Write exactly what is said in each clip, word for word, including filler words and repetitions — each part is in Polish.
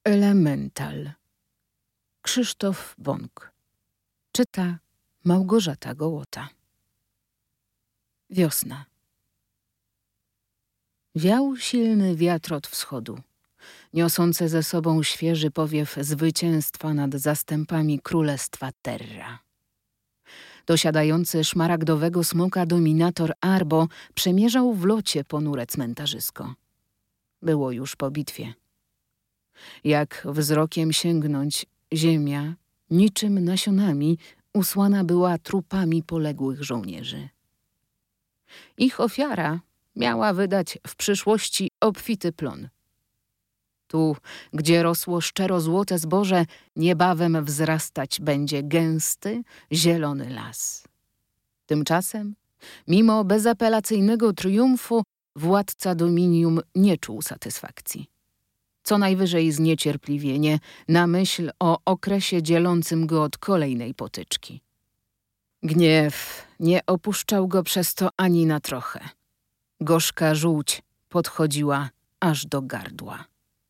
Elemental. Krzysztof Bąk. Czyta Małgorzata Gołota. Wiosna. Wiał silny wiatr od wschodu, niosący ze sobą świeży powiew zwycięstwa nad zastępami królestwa Terra. Dosiadający szmaragdowego smoka dominator Arbo przemierzał w locie ponure cmentarzysko. Było już po bitwie. Jak wzrokiem sięgnąć, ziemia, niczym nasionami, usłana była trupami poległych żołnierzy. Ich ofiara miała wydać w przyszłości obfity plon. Tu, gdzie rosło szczero-złote zboże, niebawem wzrastać będzie gęsty, zielony las. Tymczasem, mimo bezapelacyjnego triumfu, władca Dominium nie czuł satysfakcji. Co najwyżej zniecierpliwienie na myśl o okresie dzielącym go od kolejnej potyczki. Gniew nie opuszczał go przez to ani na trochę. Gorzka żółć podchodziła aż do gardła.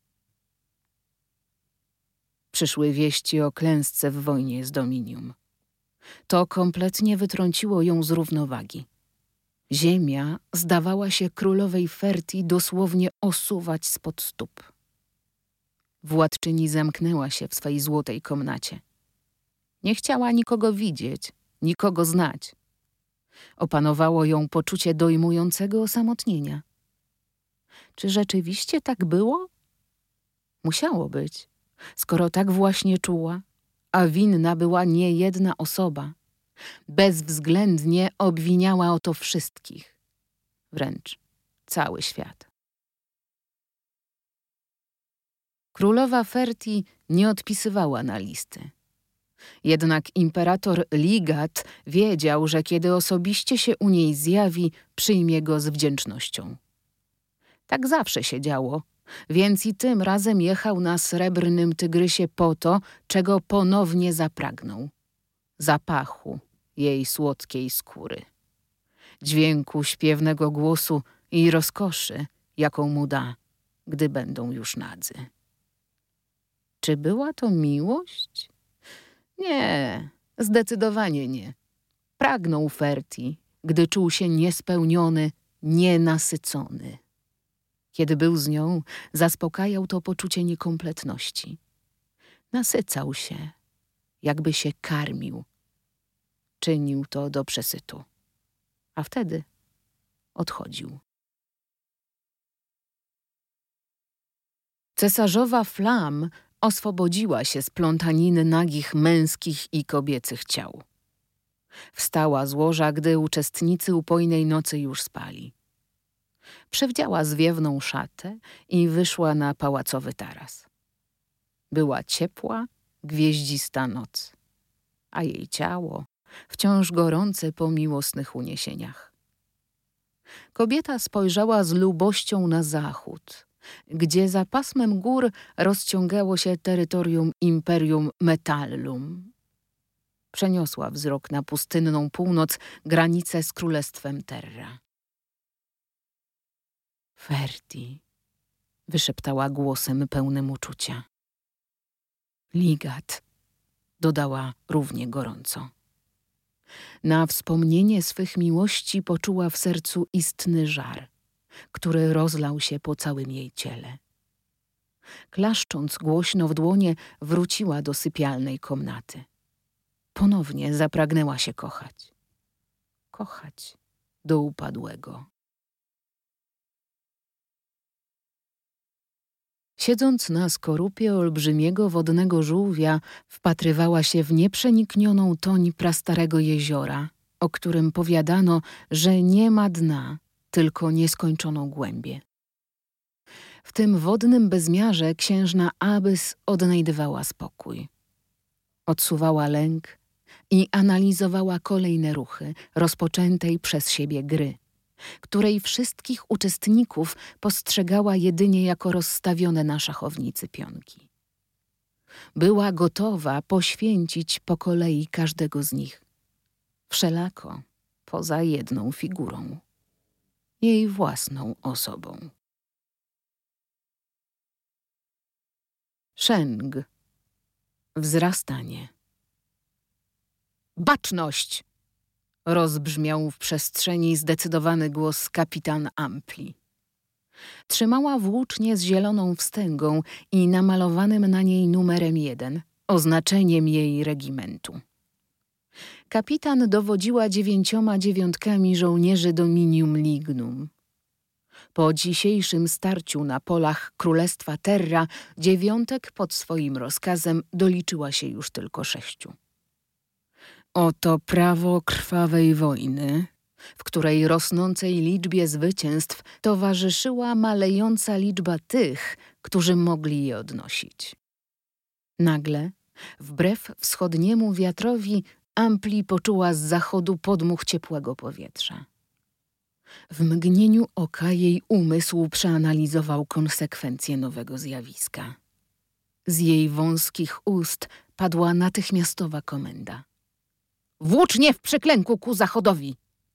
Przyszły wieści o klęsce w wojnie z Dominium. To kompletnie wytrąciło ją z równowagi. Ziemia zdawała się królowej Fertii dosłownie osuwać spod stóp. Władczyni zamknęła się w swej złotej komnacie. Nie chciała nikogo widzieć, nikogo znać. Opanowało ją poczucie dojmującego osamotnienia. Czy rzeczywiście tak było? Musiało być, skoro tak właśnie czuła, a winna była nie jedna osoba. Bezwzględnie obwiniała o to wszystkich, wręcz cały świat. Królowa Fertii nie odpisywała na listy. Jednak imperator Ligat wiedział, że kiedy osobiście się u niej zjawi, przyjmie go z wdzięcznością. Tak zawsze się działo, więc i tym razem jechał na srebrnym tygrysie po to, czego ponownie zapragnął. Zapachu jej słodkiej skóry, dźwięku śpiewnego głosu i rozkoszy, jaką mu da, gdy będą już nadzy. Czy była to miłość? Nie, zdecydowanie nie. Pragnął Fertii, gdy czuł się niespełniony, nienasycony. Kiedy był z nią, zaspokajał to poczucie niekompletności. Nasycał się, jakby się karmił. Czynił to do przesytu, a wtedy odchodził. Cesarzowa Flam oswobodziła się z plątaniny nagich męskich i kobiecych ciał. Wstała z łoża, gdy uczestnicy upojnej nocy już spali. Przewdziała zwiewną szatę i wyszła na pałacowy taras. Była ciepła, gwieździsta noc, a jej ciało wciąż gorące po miłosnych uniesieniach. Kobieta spojrzała z lubością na zachód, gdzie za pasmem gór rozciągało się terytorium Imperium Metallum. Przeniosła wzrok na pustynną północ, granicę z królestwem Terra. Fertii, wyszeptała głosem pełnym uczucia. Ligat, dodała równie gorąco. Na wspomnienie swych miłości poczuła w sercu istny żar, który rozlał się po całym jej ciele. Klaszcząc głośno w dłonie, wróciła do sypialnej komnaty. Ponownie zapragnęła się kochać. Kochać do upadłego. Siedząc na skorupie olbrzymiego wodnego żółwia, wpatrywała się w nieprzeniknioną toń prastarego jeziora, o którym powiadano, że nie ma dna, tylko nieskończoną głębię. W tym wodnym bezmiarze księżna Abys odnajdywała spokój. Odsuwała lęk i analizowała kolejne ruchy rozpoczętej przez siebie gry, której wszystkich uczestników postrzegała jedynie jako rozstawione na szachownicy pionki. Była gotowa poświęcić po kolei każdego z nich, wszelako poza jedną figurą, jej własną osobą. Szeng. Wzrastanie. Baczność! Rozbrzmiał w przestrzeni zdecydowany głos kapitan Ampli. Trzymała włócznię z zieloną wstęgą i namalowanym na niej numerem jeden, oznaczeniem jej regimentu. Kapitan dowodziła dziewięcioma dziewiątkami żołnierzy Dominium Lignum. Po dzisiejszym starciu na polach Królestwa Terra dziewiątek pod swoim rozkazem doliczyła się już tylko sześciu. Oto prawo krwawej wojny, w której rosnącej liczbie zwycięstw towarzyszyła malejąca liczba tych, którzy mogli je odnosić. Nagle, wbrew wschodniemu wiatrowi, Ampli poczuła z zachodu podmuch ciepłego powietrza. W mgnieniu oka jej umysł przeanalizował konsekwencje nowego zjawiska. Z jej wąskich ust padła natychmiastowa komenda. Włócznie w przeklęku ku zachodowi!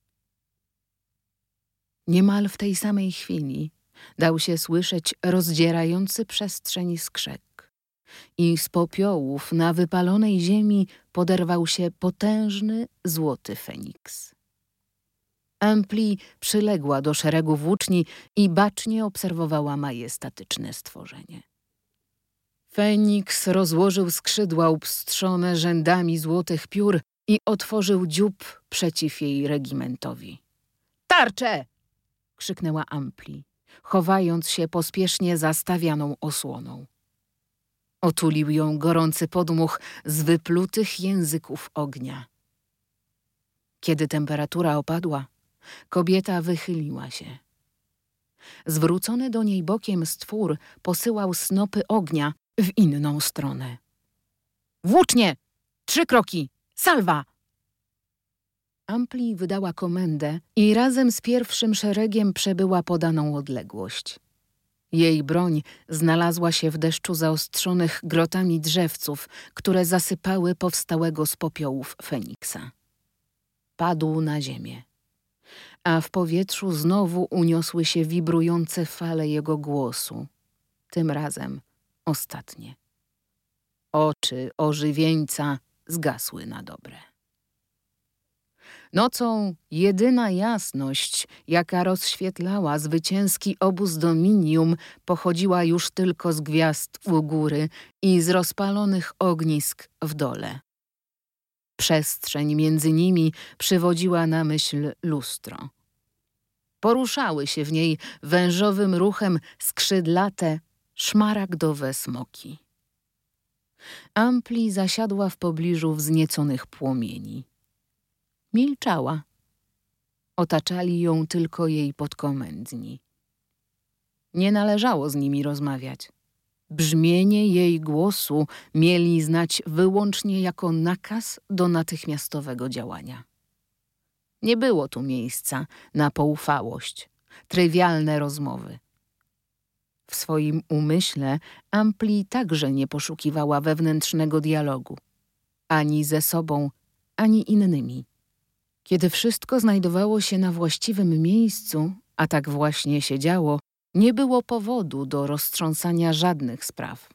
Niemal w tej samej chwili dał się słyszeć rozdzierający przestrzeń skrzek i z popiołów na wypalonej ziemi poderwał się potężny, złoty feniks. Ampli przyległa do szeregu włóczni i bacznie obserwowała majestatyczne stworzenie. Feniks rozłożył skrzydła upstrzone rzędami złotych piór i otworzył dziób przeciw jej regimentowi. Tarcze! Krzyknęła Ampli, chowając się pospiesznie za stawianą osłoną. Otulił ją gorący podmuch z wyplutych języków ognia. Kiedy temperatura opadła, kobieta wychyliła się. Zwrócony do niej bokiem stwór posyłał snopy ognia w inną stronę. Włócznie! Trzy kroki! Salwa! Ampli wydała komendę i razem z pierwszym szeregiem przebyła podaną odległość. Jej broń znalazła się w deszczu zaostrzonych grotami drzewców, które zasypały powstałego z popiołów Feniksa. Padł na ziemię, a w powietrzu znowu uniosły się wibrujące fale jego głosu, tym razem ostatnie. Oczy ożywieńca zgasły na dobre. Nocą jedyna jasność, jaka rozświetlała zwycięski obóz Dominium, pochodziła już tylko z gwiazd u góry i z rozpalonych ognisk w dole. Przestrzeń między nimi przywodziła na myśl lustro. Poruszały się w niej wężowym ruchem skrzydlate, szmaragdowe smoki. Ampli zasiadła w pobliżu wznieconych płomieni. Milczała. Otaczali ją tylko jej podkomendni. Nie należało z nimi rozmawiać. Brzmienie jej głosu mieli znać wyłącznie jako nakaz do natychmiastowego działania. Nie było tu miejsca na poufałość, trywialne rozmowy. W swoim umyśle Ampli także nie poszukiwała wewnętrznego dialogu. Ani ze sobą, ani innymi. Kiedy wszystko znajdowało się na właściwym miejscu, a tak właśnie się działo, nie było powodu do roztrząsania żadnych spraw.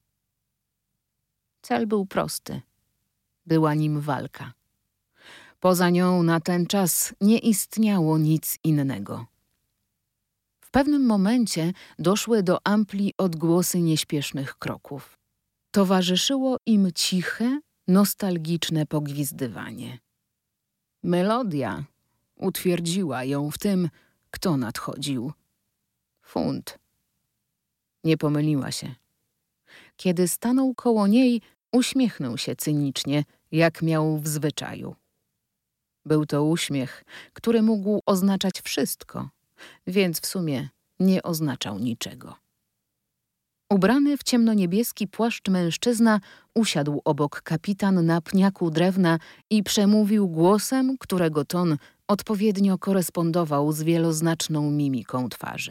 Cel był prosty. Była nim walka. Poza nią na ten czas nie istniało nic innego. W pewnym momencie doszły do Ampli odgłosy nieśpiesznych kroków. Towarzyszyło im ciche, nostalgiczne pogwizdywanie. Melodia utwierdziła ją w tym, kto nadchodził. Funt. Nie pomyliła się. Kiedy stanął koło niej, uśmiechnął się cynicznie, jak miał w zwyczaju. Był to uśmiech, który mógł oznaczać wszystko, więc w sumie nie oznaczał niczego. Ubrany w ciemnoniebieski płaszcz mężczyzna usiadł obok kapitan na pniaku drewna i przemówił głosem, którego ton odpowiednio korespondował z wieloznaczną mimiką twarzy.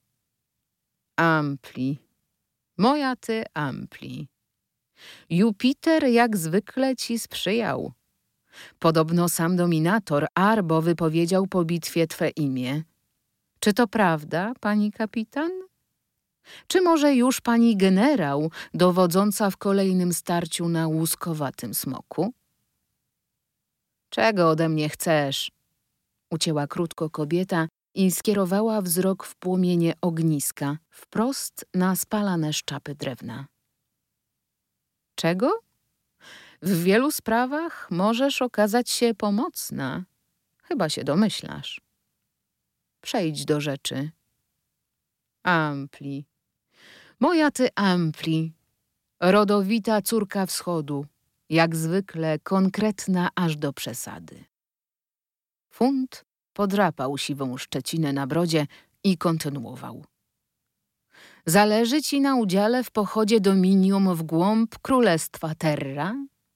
Ampli, moja ty Ampli, Jupiter jak zwykle ci sprzyjał. Podobno sam dominator Arbo wypowiedział po bitwie twe imię. Czy to prawda, pani kapitan? Czy może już pani generał, dowodząca w kolejnym starciu na łuskowatym smoku? Czego ode mnie chcesz? Ucięła krótko kobieta i skierowała wzrok w płomienie ogniska, wprost na spalane szczapy drewna. Czego? W wielu sprawach możesz okazać się pomocna. Chyba się domyślasz. Przejdź do rzeczy. Ampli. Moja ty Ampli. Rodowita córka wschodu. Jak zwykle konkretna aż do przesady. Funt podrapał siwą szczecinę na brodzie i kontynuował. Zależy ci na udziale w pochodzie Dominium w głąb Królestwa Terra?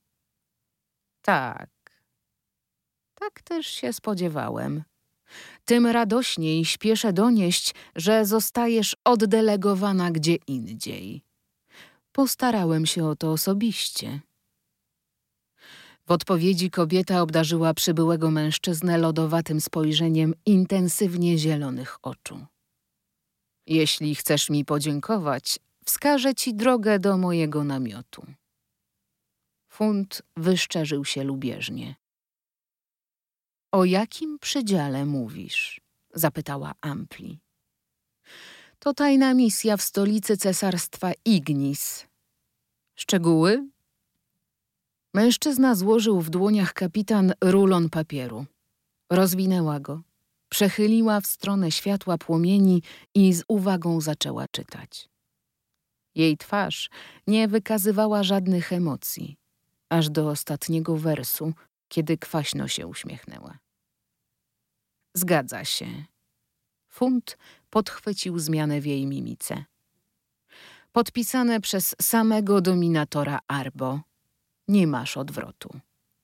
Tak. Tak też się spodziewałem. Tym radośniej śpieszę donieść, że zostajesz oddelegowana gdzie indziej. Postarałem się o to osobiście. W odpowiedzi kobieta obdarzyła przybyłego mężczyznę lodowatym spojrzeniem intensywnie zielonych oczu. Jeśli chcesz mi podziękować, wskażę ci drogę do mojego namiotu. Funt wyszczerzył się lubieżnie. O jakim przydziale mówisz? Zapytała Ampli. To tajna misja w stolicy cesarstwa Ignis. Szczegóły? Mężczyzna złożył w dłoniach kapitan rulon papieru. Rozwinęła go, przechyliła w stronę światła płomieni i z uwagą zaczęła czytać. Jej twarz nie wykazywała żadnych emocji, aż do ostatniego wersu, kiedy kwaśno się uśmiechnęła. Zgadza się. Funt podchwycił zmianę w jej mimice. Podpisane przez samego dominatora Arbo. Nie masz odwrotu.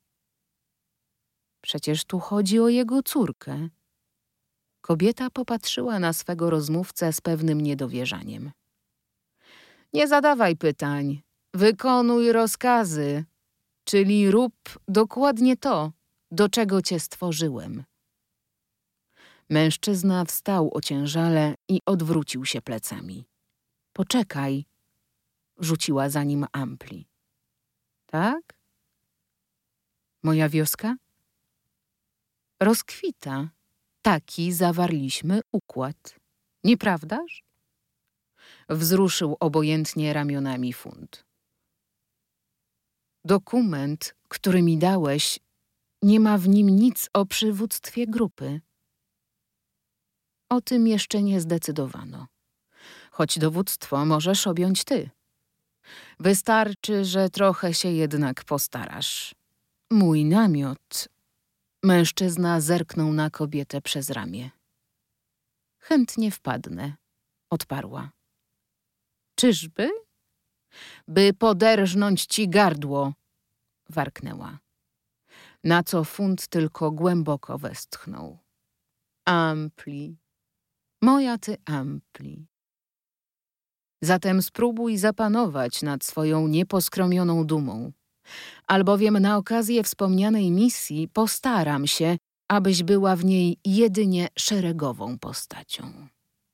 Przecież tu chodzi o jego córkę. Kobieta popatrzyła na swego rozmówcę z pewnym niedowierzaniem. Nie zadawaj pytań. Wykonuj rozkazy, czyli rób dokładnie to, do czego cię stworzyłem. Mężczyzna wstał ociężale i odwrócił się plecami. Poczekaj, rzuciła za nim Ampli. Tak? Moja wioska? Rozkwita. Taki zawarliśmy układ. Nieprawdaż? Wzruszył obojętnie ramionami Funt. Dokument, który mi dałeś, nie ma w nim nic o przywództwie grupy. O tym jeszcze nie zdecydowano. Choć dowództwo możesz objąć ty. Wystarczy, że trochę się jednak postarasz. Mój namiot... Mężczyzna zerknął na kobietę przez ramię. Chętnie wpadnę, odparła. Czyżby? By poderżnąć ci gardło, warknęła. Na co Funt tylko głęboko westchnął. Ampli, moja ty Ampli. Zatem spróbuj zapanować nad swoją nieposkromioną dumą, albowiem na okazję wspomnianej misji postaram się, abyś była w niej jedynie szeregową postacią.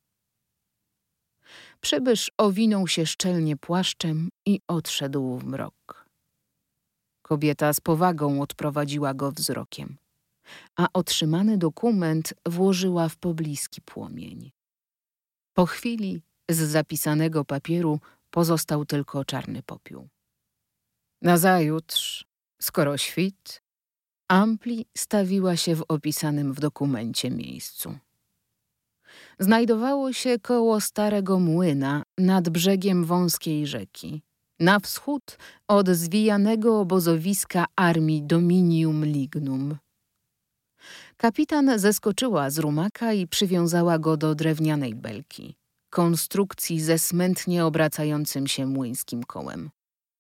Przybysz owinął się szczelnie płaszczem i odszedł w mrok. Kobieta z powagą odprowadziła go wzrokiem, a otrzymany dokument włożyła w pobliski płomień. Po chwili z zapisanego papieru pozostał tylko czarny popiół. Nazajutrz, skoro świt, Ampli stawiła się w opisanym w dokumencie miejscu. Znajdowało się koło starego młyna nad brzegiem wąskiej rzeki, na wschód od zwijanego obozowiska armii Dominium Lignum. Kapitan zeskoczyła z rumaka i przywiązała go do drewnianej belki, konstrukcji ze smętnie obracającym się młyńskim kołem.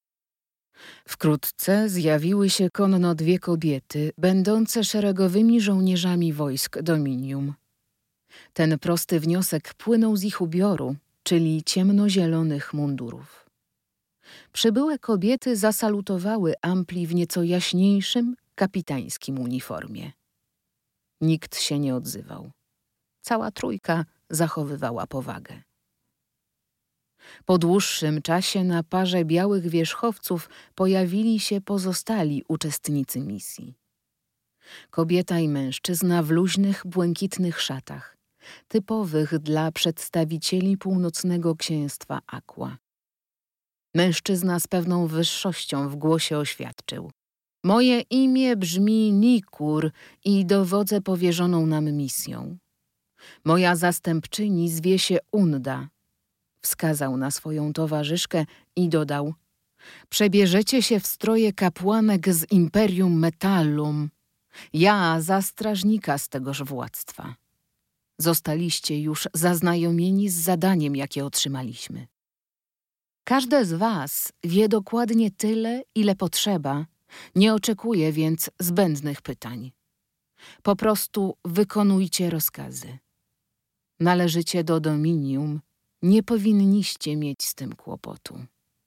Wkrótce zjawiły się konno dwie kobiety, będące szeregowymi żołnierzami wojsk Dominium. Ten prosty wniosek płynął z ich ubioru, czyli ciemnozielonych mundurów. Przybyłe kobiety zasalutowały Ampli w nieco jaśniejszym, kapitańskim uniformie. Nikt się nie odzywał. Cała trójka zachowywała powagę. Po dłuższym czasie na parze białych wierzchowców pojawili się pozostali uczestnicy misji. Kobieta i mężczyzna w luźnych, błękitnych szatach, typowych dla przedstawicieli północnego księstwa Aqua. Mężczyzna z pewną wyższością w głosie oświadczył: moje imię brzmi Nikur i dowodzę powierzoną nam misją. Moja zastępczyni zwie się Unda. Wskazał na swoją towarzyszkę i dodał: przebierzecie się w stroje kapłanek z Imperium Metallum. Ja za strażnika z tegoż władztwa. Zostaliście już zaznajomieni z zadaniem, jakie otrzymaliśmy. Każde z was wie dokładnie tyle, ile potrzeba, nie oczekuje więc zbędnych pytań. Po prostu wykonujcie rozkazy. Należycie do Dominium, nie powinniście mieć z tym kłopotu.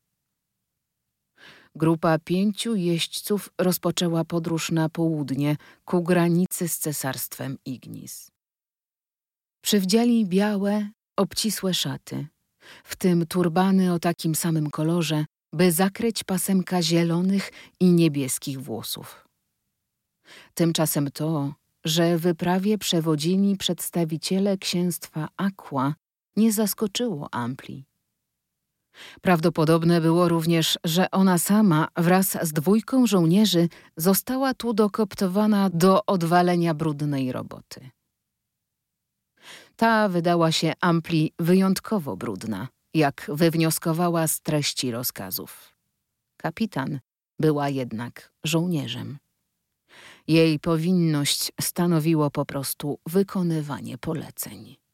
Grupa pięciu jeźdźców rozpoczęła podróż na południe, ku granicy z cesarstwem Ignis. Przywdziali białe, obcisłe szaty, w tym turbany o takim samym kolorze, by zakryć pasemka zielonych i niebieskich włosów. Tymczasem to, że wyprawie przewodzili przedstawiciele księstwa Aqua, nie zaskoczyło Ampli. Prawdopodobne było również, że ona sama wraz z dwójką żołnierzy została tu dokoptowana do odwalenia brudnej roboty. Ta wydała się Ampli wyjątkowo brudna, jak wywnioskowała z treści rozkazów. Kapitan była jednak żołnierzem. Jej powinność stanowiło po prostu wykonywanie poleceń.